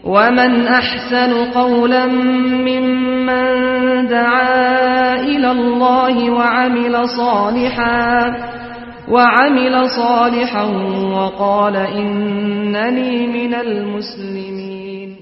ومن أحسن قولا ممن دعا إلى الله وعمل صالحا وقال إنني من المسلمين.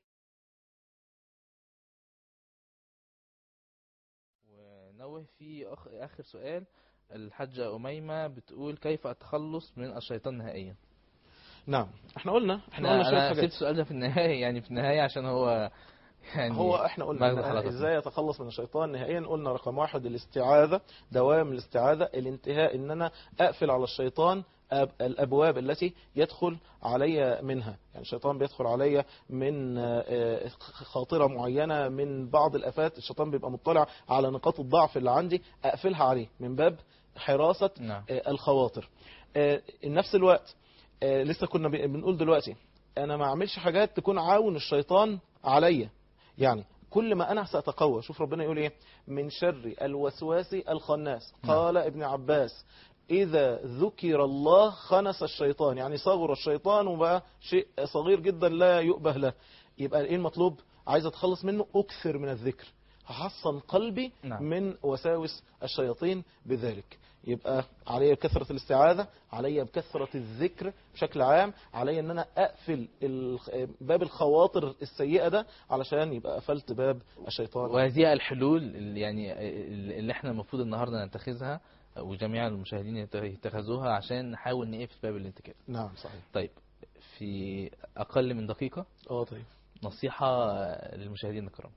ونوه في آخر سؤال، الحاجة أميمة بتقول كيف أتخلص من الشيطان نهائيا؟ نعم، احنا قلنا شوية حاجات. سيب السؤال ده في النهاية، يعني في النهاية عشان هو احنا قلنا ازاي اتخلص من الشيطان نهائيا. قلنا رقم 1 الاستعاذة، دوام الاستعاذة، الانتهاء ان انا اقفل على الشيطان الابواب التي يدخل علي منها. يعني الشيطان بيدخل علي من خاطرة معينة، من بعض الافات الشيطان بيبقى مطلع على نقاط الضعف اللي عندي، اقفلها عليه من باب حراسة الخواطر. نفس الوقت لسه كنا بنقول دلوقتي انا ما اعملش حاجات تكون عاون الشيطان عليا. يعني كل ما انا سأتقوى، شوف ربنا يقول ايه، من شر الوسواس الخناس. قال ابن عباس اذا ذكر الله خنس الشيطان، يعني صغر الشيطان وبقى شيء صغير جدا لا يؤبه له. يبقى ايه المطلوب؟ عايز اتخلص منه، اكثر من الذكر، هحصن قلبي من وساوس الشياطين بذلك. يبقى علي بكثرة الاستعاذة، علي بكثرة الذكر بشكل عام، علي ان انا اقفل باب الخواطر السيئة ده علشان يبقى قفلت باب الشيطان. وهذه الحلول اللي احنا المفروض النهاردة نتخذها وجميع المشاهدين يتخذوها عشان نحاول نقفل باب الانتكاس. نعم صحيح. طيب في اقل من دقيقة طيب نصيحة للمشاهدين الكرام.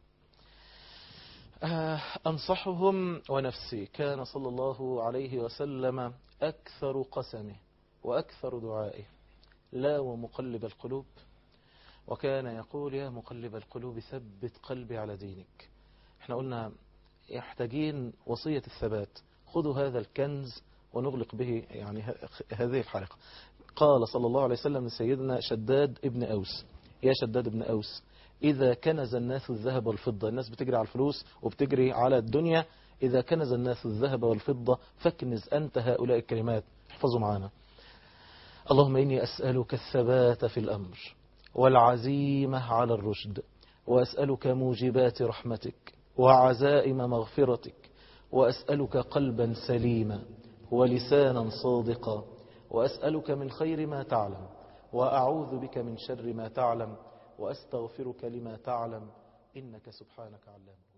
أنصحهم ونفسي. كان صلى الله عليه وسلم أكثر قسمه وأكثر دعائه لا ومقلب القلوب، وكان يقول يا مقلب القلوب ثبت قلبي على دينك. احنا قلنا يحتاجين وصية الثبات. خذوا هذا الكنز ونغلق به يعني هذه الحلقة. قال صلى الله عليه وسلم لسيدنا شداد ابن أوس، يا شداد ابن أوس إذا كنز الناس الذهب والفضة، الناس بتجري على الفلوس وبتجري على الدنيا، إذا كنز الناس الذهب والفضة فاكنز أنت هؤلاء الكلمات. احفظوا معنا. اللهم إني أسألك الثبات في الأمر والعزيمة على الرشد، وأسألك موجبات رحمتك وعزائم مغفرتك، وأسألك قلبا سليما ولسانا صادقا، وأسألك من خير ما تعلم وأعوذ بك من شر ما تعلم، وأستغفرك لما تعلم إنك سبحانك علام.